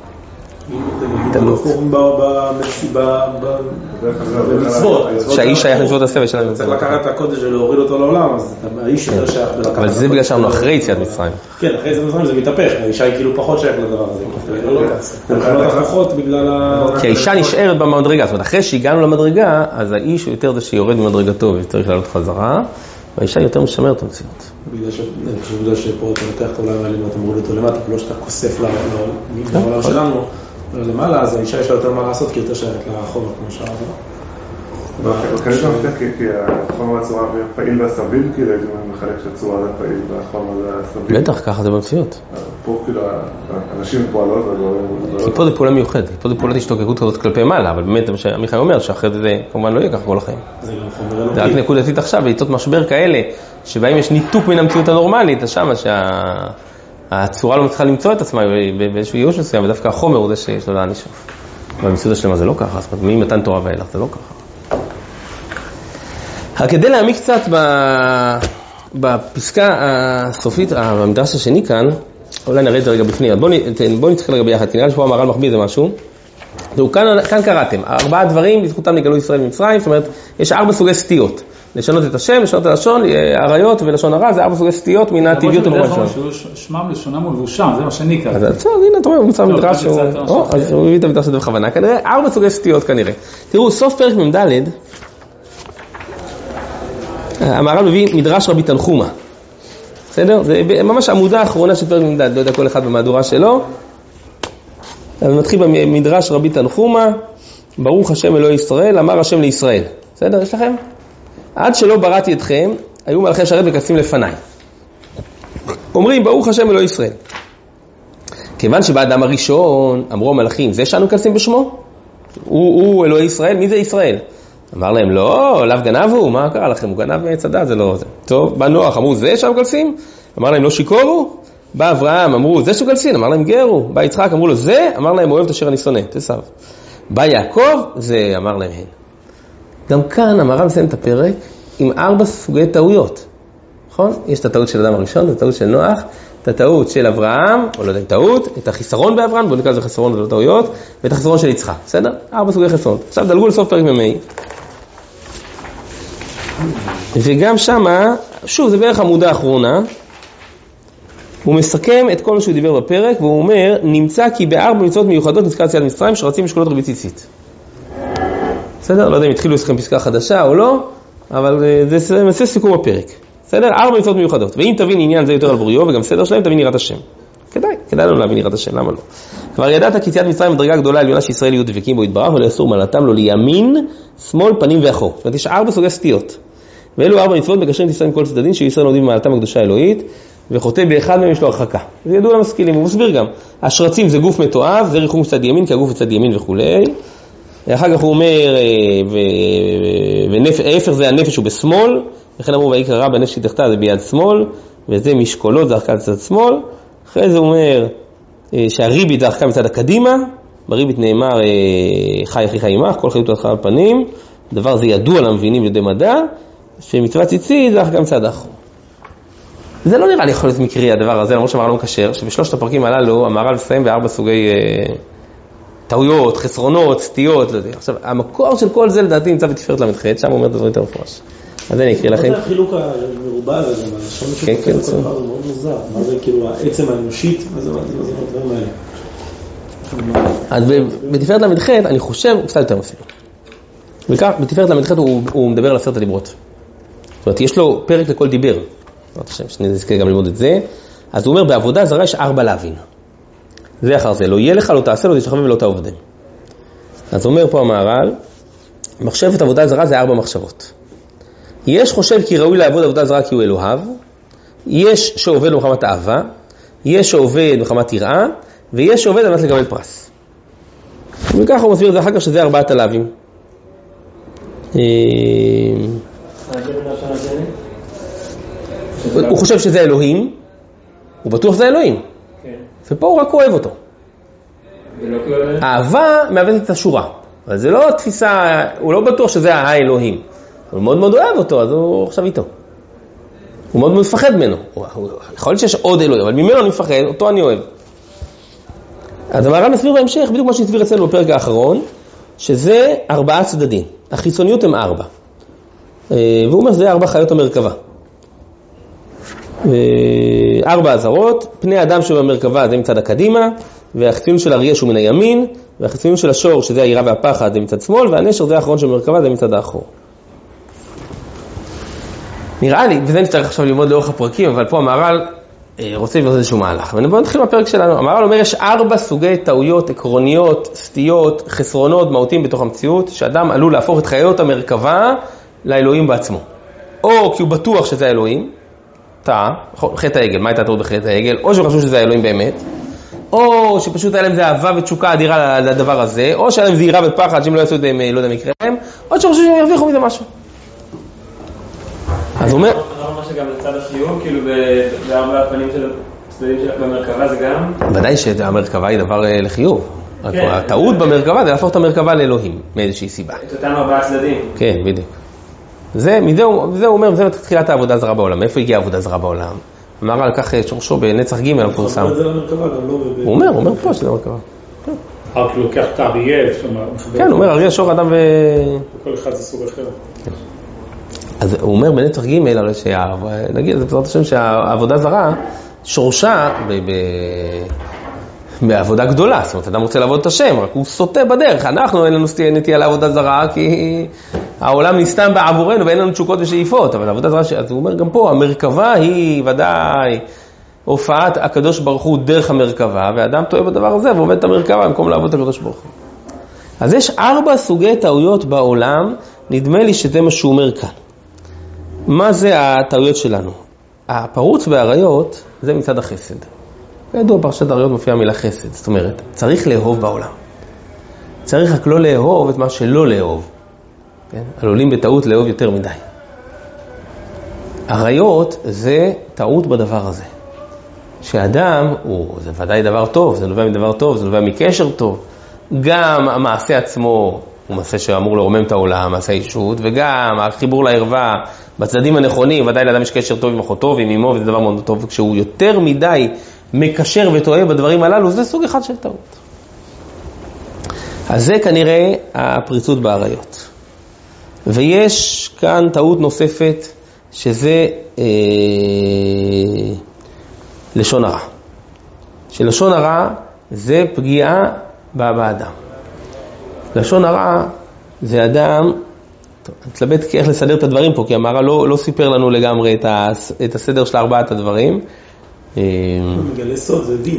במצוות. שהאיש שייך למצוות הסבל שלנו. צריך לקחת את הקודש ולהוריד אותו לעולם, אז האיש יותר שייך בלקחת. אבל זה בגלל שאנחנו אחרי יציאת מצרים. כן, אחרי יציאת מצרים זה מתהפך, האישה היא כאילו פחות שייך לדבר הזה. זה מבחינות הפכות בגלל כי האישה נשארת במדרגה, זאת אומרת, אחרי שהגענו למדרגה, אז האיש הוא יותר זה שיורד במדרגתו וצריך לעלות חזרה, והאישה יותר משמרת המציאות. בגלל שפה אתה לוקח את העולם האלה ואתה מוריד אותו למטה, לא שאתה כוסף לעולם שלנו, למעלה, אז האישה יש לה יותר מה לעשות, כי יותר שייכת לחומר, כמו שאמרת. וכנראה זה מפתח כי החומר הצורה פעיל והסביל, כאילו הייתי מחלק שהצורה זה פעיל והחומר זה הסביל. בטח, ככה זה במציאות. פה כאילו, אנשים פועלות, כי פה זה פעולה מיוחדת, פה זה פעולת השתוקקות כזאת כלפי מעלה, אבל באמת, מה שעמיחי אומר, שאחרי זה כמובן לא יהיה ככה כל החיים. זה גם חומר אלוקי. זה רק נקודתית עכשיו, בעיתות משבר כאלה, שבהם יש ניתוק מן המציאות הנורמלית, אז שמה שהצורה לא מצליחה למצוא את עצמה באיזשהו ייאוש מסוים, ודווקא החומר הוא זה שיש לו לאן לשאוף. אבל במציאות השלמה זה לא ככה, זאת אומרת, ממתן תורה ואילך זה לא ככה. כדי להעמיק קצת בפסקה הסופית, במדרש השני כאן, אולי נראה את זה רגע בפנים, בואו נצטרך רגע ביחד, כי נראה שפה המהר"ל מחביא איזה משהו. כאן קראתם, 4 דברים, בזכותם נגאלו ישראל ממצרים, זאת אומרת, יש 4 סוגי סטיות. לשנות את השם, לשנות את הלשון, עריות ולשון הרע, זה 4 סוגי סטיות מן הטבעיות הגורל שלנו. שמם לשונם ולבושם, זה מה שנקרא. אז הנה, אתה רואה, הוא מצא מדרש, אז הוא הביא את המדרש הזה בכוונה, כנראה 4 סוגי סטיות כנראה. תראו, סוף פרק מ"ד, המהר"ל מביא מדרש רבי תנחומה. בסדר? זה ממש עמודה האחרונה של פרק מ"ד, לא יודע כל אחד במהדורה שלו. אז מתחיל במדרש רבי תנחומה, ברוך השם אלוהי ישראל, אמר השם לישראל. בסדר? יש לכם? עד שלא בראתי אתכם, היו מלכי שרת וכספים לפניי. אומרים, ברוך השם אלוהי ישראל. כיוון שבאדם הראשון אמרו המלכים, זה שאנו כספים בשמו? הוא אלוהי ישראל, מי זה ישראל? אמר להם, לא, לאו גנבו, מה קרה לכם? הוא גנב מעץ הדת, זה לא זה. טוב, בא נוח, אמרו, זה שאנו כספים? אמר להם, לא שיקורו? בא אברהם, אמרו, זה שאנו כספים? אמר להם, גרו. בא יצחק, אמרו לו, זה? אמר להם, אוהב את אשר אני שונא, תסב. בא יעקב, זה, אמר להם, הן. גם כאן המהר"ל מסיים את הפרק עם 4 סוגי טעויות. נכון? יש את הטעות של אדם הראשון, את הטעות של נוח, את הטעות של אברהם, או לא יודע, טעות, את החיסרון באברהם, בוא נקרא לזה חיסרון ולא טעויות, ואת החיסרון של יצחק. בסדר? 4 סוגי חיסרון. עכשיו דלגו לסוף פרק ממאי. וגם שמה, שוב, זה בערך עמודה האחרונה, הוא מסכם את כל מה שהוא דיבר בפרק, והוא אומר, נמצא כי ב4 מצוות מיוחדות נזכר יציאת מצרים שרצים משקולות ריבית ציצית. בסדר? לא יודע אם התחילו לכם פסקה חדשה או לא, אבל זה נעשה סיכום הפרק. בסדר? 4 מצוות מיוחדות. ואם תבין עניין זה יותר על בוריו, וגם סדר שלהם, תבין יראת השם. כדאי לנו להבין יראת השם, למה לא? כבר ידעת כי יציאת מצרים מדרגה גדולה עליונה שישראל יהיו דבקים בו יתברך, ולא יסור מעלתם לו לימין, שמאל, פנים ואחור. זאת אומרת, יש 4 סוגי סטיות. ואלו 4 מצוות מקשרים את ישראל מכל צדדים, שישראל עומדים במעלתם הקדושה האלוהית, וחוטא באחד מהם יש לו הרחקה. זה ידוע למשכילים, הוא מסביר גם. השרצים זה גוף מתועב, זה ריחום מצד ימין, כי הגוף מצד ימין וכו'. אחר כך הוא אומר, וההפך זה הנפש הוא בשמאל, וכן אמרו ויקרא רע בנפש תחתה זה ביד שמאל, וזה משקולות זה הרחקה מצד שמאל. אחרי זה הוא אומר שהריבית זה הרחקה מצד הקדימה, בריבית נאמר חי אחי חי עמך, כל חיות הלכה על פנים, דבר זה ידוע למבינים לידי מדע, שמצוות ציצית זה הרחקה מצד האחור. זה לא נראה לי יכול להיות מקרי הדבר הזה, למרות שהמהר"ל לא מקשר, שבשלושת הפרקים הללו המהר"ל מסיים ב4 סוגי טעויות, חסרונות, סטיות, לא יודע. עכשיו, המקור של כל זה לדעתי נמצא בתפארת ל"ח, שם הוא אומר את הדברים יותר מפורש. אז אני אקריא לכם. מה זה החילוק המרובע הזה? הלשון שפותח כל דבר הוא מאוד מוזר. מה זה כאילו העצם האנושית? מה זה הדברים האלה? אז בתפארת ל"ח אני חושב, הוא קצת יותר מפעיל. בעיקר, בתפארת ל"ח הוא מדבר על 10 הדיברות. זאת אומרת, יש לו פרק לכל דיבר. שנזכה גם ללמוד את זה. אז הוא אומר, בעבודה זרה יש 4 להבין. זה אחר זה, לא יהיה לך, לא תעשה, לא תשתחווה ולא תעבדם. אז אומר פה המהר"ל, מחשבת עבודה זרה זה 4 מחשבות. יש חושב כי ראוי לעבוד עבודה זרה כי הוא אלוהיו, יש שעובד מחמת אהבה, יש שעובד מחמת יראה, ויש שעובד על מנת לקבל פרס. וככה הוא מסביר את זה אחר כך שזה 4 הלאווים. הוא חושב שזה אלוהים, הוא בטוח זה אלוהים. ופה הוא רק אוהב אותו. אהבה מאבדת את השורה. אבל זה לא תפיסה, הוא לא בטוח שזה האלוהים. הוא מאוד מאוד אוהב אותו, אז הוא עכשיו איתו. הוא מאוד מאוד מפחד ממנו. יכול להיות שיש עוד אלוהים, אבל ממנו אני מפחד, אותו אני אוהב. אז המהר"ל מסביר בהמשך, בדיוק מה שהסביר אצלנו בפרק האחרון, שזה 4 צדדים. החיצוניות הם 4. והוא אומר שזה 4 חיות המרכבה. 4 אזהרות, פני האדם שבמרכבה זה מצד הקדימה, והחיצוניות של הריש הוא מן הימין, והחיצוניות של השור שזה היראה והפחד זה מצד שמאל, והנשר זה האחרון של המרכבה זה מצד האחור. נראה לי, וזה נצטרך עכשיו ללמוד לאורך הפרקים, אבל פה המהר"ל רוצה לבנות איזשהו מהלך. ובואו נתחיל בפרק שלנו. המהר"ל אומר, יש 4 סוגי טעויות עקרוניות, סטיות, חסרונות, מהותיים בתוך המציאות, שאדם עלול להפוך את חיות המרכבה לאלוהים בעצמו. או כי הוא בטוח שזה האלוהים, חטא העגל, מה הייתה טעות בחטא העגל? או שהוא חשוב שזה האלוהים באמת, או שפשוט היה להם זה אהבה ותשוקה אדירה לדבר הזה, או שהיה להם זה יראה ופחד שהם לא יעשו את זה, לא יודע מקרה להם, או שחשוב שהם ירוויחו מזה משהו. אז הוא אומר... אתה אומר שגם לצד החיוב, כאילו בארבע הפנים של הצדדים במרכבה זה גם? ודאי שהמרכבה היא דבר לחיוב. הטעות במרכבה זה להפוך את המרכבה לאלוהים, מאיזושהי סיבה. את אותם 4 צדדים. כן, בדיוק. מזה הוא אומר, זה תחילת העבודה זרה בעולם. איפה הגיעה העבודה זרה בעולם? אמר על כך שורשו בנצח ג' המפורסם. הוא אומר פה שזה המרכבה. רק לוקח את האריה. כן, הוא אומר, אריה שור אדם וכל אחד זה סוג אחר. אז הוא אומר בנצח ג' נגיד, זה בעזרת השם שהעבודה זרה שורשה בעבודה גדולה. זאת אומרת, אדם רוצה לעבוד את השם, רק הוא סוטה בדרך. אנחנו אין לנו נטייה לעבודה זרה, כי העולם נסתם בעבורנו ואין לנו תשוקות ושאיפות. אבל העבודה זרה, אז הוא אומר גם פה, המרכבה היא ודאי הופעת הקדוש ברוך הוא דרך המרכבה, ואדם טועה בדבר הזה ועובד את המרכבה במקום לעבוד את הקדוש ברוך הוא. אז יש 4 סוגי טעויות בעולם, נדמה לי שזה מה שהוא אומר כאן. מה זה הטעויות שלנו? הפרוץ בעריות זה מצד החסד. ידוע פרשת העריות מופיעה מילה חסד, זאת אומרת, צריך לאהוב בעולם. צריך רק לא לאהוב את מה שלא לאהוב. כן? עלולים בטעות לאהוב יותר מדי. עריות זה טעות בדבר הזה. שאדם, זה ודאי דבר טוב, זה נובע מדבר טוב, זה נובע מקשר טוב. גם המעשה עצמו הוא מעשה שאמור לרומם את העולם, מעשה אישות, וגם החיבור לערווה בצדדים הנכונים, ודאי לאדם יש קשר טוב עם אחותו ועם אמו, וזה דבר מאוד טוב. וכשהוא יותר מדי מקשר וטועה בדברים הללו, זה סוג אחד של טעות. אז זה כנראה הפריצות בעריות. ויש כאן טעות נוספת, שזה לשון הרע. שלשון הרע זה פגיעה באדם. לשון הרע זה אדם, נתלבט איך לסדר את הדברים פה, כי המהר"ל לא סיפר לנו לגמרי את הסדר של 4 הדברים. מגלה סוד, זה דין.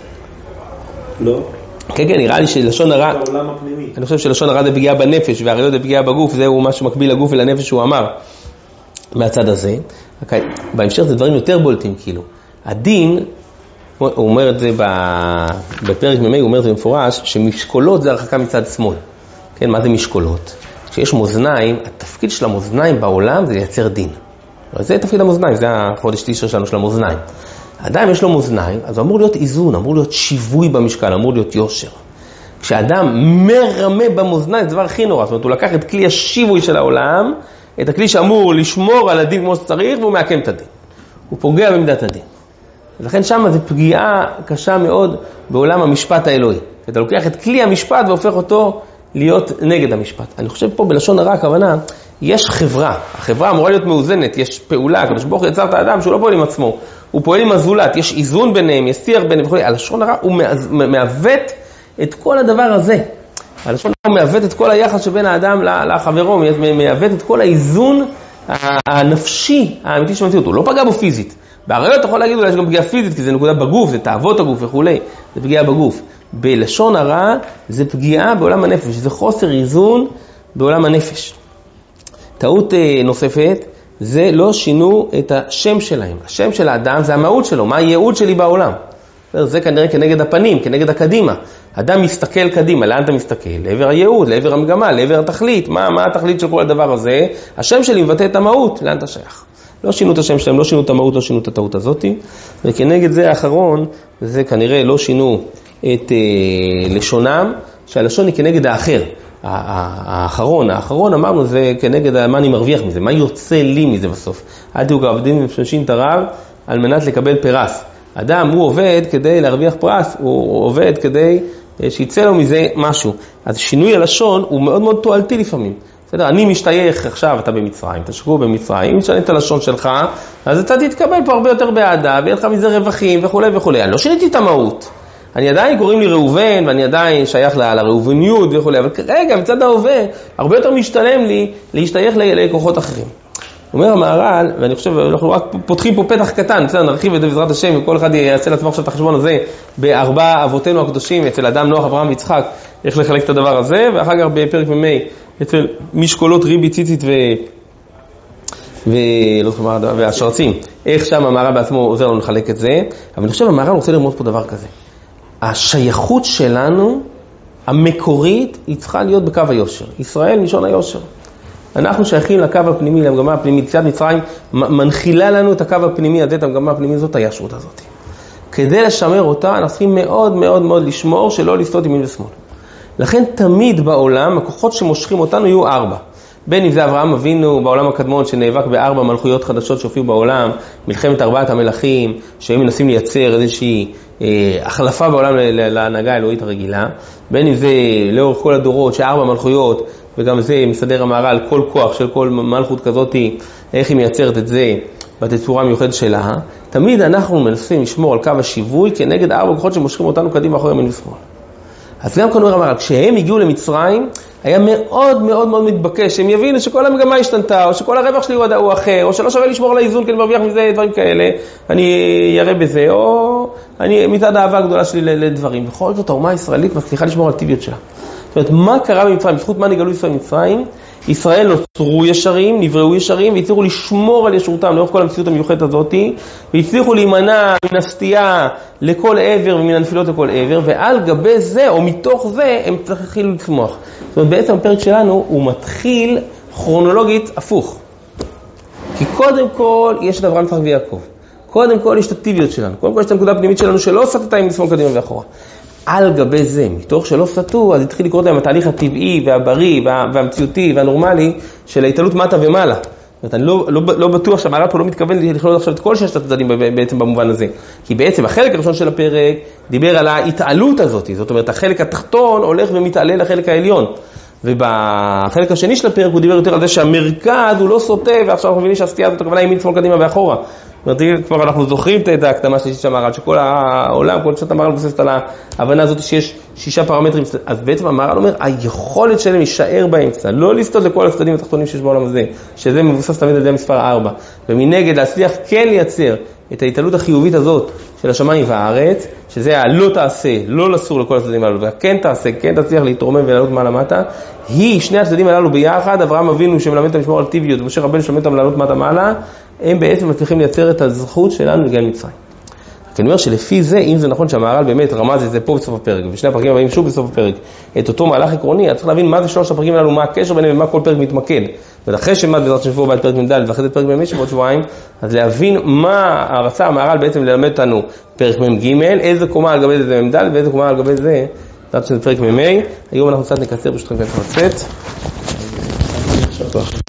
לא? כן, נראה לי שלשון הרע, בעולם הפנימי. אני חושב שלשון הרע זה פגיעה בנפש, והעריות זה פגיעה בגוף, זהו מה שמקביל לגוף ולנפש שהוא אמר מהצד הזה. בהמשך זה דברים יותר בולטים, כאילו. הדין, הוא אומר את זה בפרק ממי, הוא אומר את זה במפורש, שמשקולות זה הרחקה מצד שמאל. כן, מה זה משקולות? כשיש מאזניים, התפקיד של המאזניים בעולם זה לייצר דין. זה תפקיד המאזניים, זה החודש תשרי שלנו של המאזניים. האדם יש לו מאזניים, אז אמור להיות איזון, אמור להיות שיווי במשקל, אמור להיות יושר. כשאדם מרמה במאזניים, זה דבר הכי נורא. זאת אומרת, הוא לקח את כלי השיווי של העולם, את הכלי שאמור לשמור על הדין כמו שצריך, והוא מעקם את הדין. הוא פוגע במידת הדין. ולכן שם זה פגיעה קשה מאוד בעולם המשפט האלוהי. אתה לוקח את כלי המשפט והופך אותו להיות נגד המשפט. אני חושב פה בלשון הרע הכוונה, יש חברה. החברה אמורה להיות מאוזנת, יש פעולה. הקדוש ברוך הוא יצר את האדם שהוא לא פועל עם עצמו, הוא פועל עם הזולת, יש איזון ביניהם, יש שיח ביניהם וכו'. הלשון הרע הוא מעוות את כל הדבר הזה. הלשון הרע הוא מעוות את כל היחס שבין האדם לחברו, מעוות את כל האיזון הנפשי האמיתי של המציאות. הוא לא פגע בו פיזית. בעריות אתה יכול להגיד אולי יש גם פגיעה פיזית, כי זה נקודה בגוף, זה תאוות הגוף וכו'. זה פגיעה בגוף. בלשון הרע זה פגיעה בעולם הנפש, זה חוסר איזון בעולם הנפש. טעות נוספת, זה לא שינו את השם שלהם. השם של האדם זה המהות שלו, מה הייעוד שלי בעולם. זה כנראה כנגד הפנים, כנגד הקדימה. אדם מסתכל קדימה, לאן אתה מסתכל? לעבר הייעוד, לעבר המגמה, לעבר התכלית. מה התכלית של כל הדבר הזה? השם שלי מבטא את המהות, לאן אתה שייך? לא שינו את השם שלהם, לא שינו את המהות, לא שינו את הטעות הזאת. וכנגד זה האחרון, וזה כנראה לא שינו את לשונם, שהלשון היא כנגד האחר. האחרון אמרנו זה כנגד מה אני מרוויח מזה, מה יוצא לי מזה בסוף. אל תהיו כעבדים ומשמשים את הרב על מנת לקבל פרס. אדם הוא עובד כדי להרוויח פרס, הוא עובד כדי שיצא לו מזה משהו. אז שינוי הלשון הוא מאוד מאוד תועלתי לפעמים. בסדר, אני משתייך עכשיו, אתה במצרים, אתה שקור במצרים, אם משנה את הלשון שלך, אז אתה תתקבל פה הרבה יותר בעדה, ויהיה לך מזה רווחים וכו' וכו'. אני לא שיניתי את המהות. אני עדיין קוראים לי ראובן, ואני עדיין שייך לראובניות וכו', אבל רגע, מצד ההווה, הרבה יותר משתלם לי להשתייך לכוחות אחרים. אומר המהר"ל, ואני חושב, אנחנו רק פותחים פה פתח קטן, בסדר, נרחיב את זה בעזרת השם, וכל אחד יעשה לעצמו עכשיו את החשבון הזה, בארבע אבותינו הקדושים, אצל אדם, נוח, אברהם ויצחק, איך לחלק את הדבר הזה, ואחר כך בפרק ממי, אצל משקולות ריבי ציצית והשרצים, איך שם המהר"ל בעצמו עוזר לנו לחלק את זה, אבל אני חושב, המהר"ל רוצה ללמוד פה דבר כזה. השייכות שלנו, המקורית, היא צריכה להיות בקו היושר. ישראל משון היושר. אנחנו שייכים לקו הפנימי, למגמה הפנימית. יציאת מצרים מנחילה לנו את הקו הפנימי הזה, את המגמה הפנימית הזאת, הישרות הזאת. כדי לשמר אותה, אנחנו צריכים מאוד מאוד מאוד לשמור שלא לסטות ימין ושמאל. לכן תמיד בעולם, הכוחות שמושכים אותנו יהיו 4. בין אם זה אברהם אבינו בעולם הקדמון שנאבק ב4 מלכויות חדשות שהופיעו בעולם, מלחמת 4 המלכים, שהם מנסים לייצר איזושהי החלפה בעולם להנהגה האלוהית הרגילה, בין אם זה לאורך כל הדורות ש4 מלכויות, וגם זה מסדר המהר"ל כל כוח של כל מלכות כזאת, איך היא מייצרת את זה בתצורה המיוחדת שלה. תמיד אנחנו מנסים לשמור על קו השיווי כנגד 4 כוחות שמושכים אותנו קדימה אחרי ימין ושמאל. אז גם כאן אומר המהר"ל, כשהם הגיעו למצרים, היה מאוד מאוד מאוד מתבקש, שהם יבינו שכל המגמה השתנתה, או שכל הרווח שלי הוא אחר, או שלא שווה לשמור על האיזון, כי אני מרוויח מזה דברים כאלה, אני יראה בזה, או אני מצד האהבה הגדולה שלי לדברים. בכל זאת, האומה הישראלית מצליחה לשמור על הטבעיות שלה. זאת אומרת, מה קרה במצרים? בזכות מה נגלו ישראל במצרים? ישראל נוצרו ישרים, נבראו ישרים, והצליחו לשמור על ישרותם לאורך כל המציאות המיוחדת הזאת, והצליחו להימנע מן הסטייה לכל עבר ומן הנפילות לכל עבר, ועל גבי זה, או מתוך זה, הם צריכים לצמוח. זאת אומרת, בעצם הפרק שלנו הוא מתחיל כרונולוגית הפוך. כי קודם כל יש את אברהם, יצחק ויעקב. קודם כל יש את הטבעיות שלנו. קודם כל יש את הנקודה הפנימית שלנו שלא סטתה עם לשמאל קדימה ואחורה. על גבי זה, מתוך שלא סטו, אז התחיל לקרוא להם התהליך הטבעי והבריא והמציאותי והנורמלי של ההתעלות מטה ומעלה. זאת אומרת, אני לא בטוח שהמהר"ל פה לא מתכוון לכלול עכשיו את כל 6 הצדדים בעצם במובן הזה. כי בעצם החלק הראשון של הפרק דיבר על ההתעלות הזאת. זאת אומרת, החלק התחתון הולך ומתעלה לחלק העליון. ובחלק השני של הפרק הוא דיבר יותר על זה שהמרכז הוא לא סוטה, ועכשיו אנחנו מבינים שהסטייה הזאת הכוונה ימין שמאל קדימה ואחורה. זאת אומרת, כבר אנחנו זוכרים את ההקדמה של 6 המהר"ל, שכל העולם, כל שעת המהר"ל מבוססת על ההבנה הזאת שיש 6 פרמטרים. אז בעצם המהר"ל אומר, היכולת שלהם יישאר באמצע, לא לסטות לכל הצדדים התחתונים שיש בעולם הזה, שזה מבוסס תמיד על ידי המספר 4. ומנגד להצליח כן לייצר את ההתעלות החיובית הזאת של השמיים והארץ, שזה הלא תעשה, לא לסור לכל הצדדים הללו, והכן תעשה, כן תצליח להתרומם ולעלות מעלה מטה, היא שני הצדדים הללו ביחד, אברהם אבינו שמלמד את המשמור על טבעיות, ומשה רבנו שמלמד אותם לעלות מטה מעלה, הם בעצם מצליחים לייצר את הזכות שלנו להגיע למצרים. אני אומר שלפי זה, אם זה נכון שהמהר"ל באמת רמז את זה פה בסוף הפרק, ושני הפרקים הבאים שוב בסוף הפרק, את אותו מהלך עקרוני, צריך להבין מה זה 3 הפרקים הללו, מה הקשר ביניהם ומה כל פרק מתמקד. ואחרי שמד בעזרת שבוע בעד פרק מ"ד ואחרי זה פרק מ"ה שבעוד שבועיים, אז להבין מה רצה המהר"ל בעצם ללמד אותנו פרק מ"ג, איזה קומה על גבי זה מ"ד ואיזה קומה על גבי זה, פרק מ"ה. היום אנחנו קצת נקצר, ברשותכם, ואנחנו נצאת.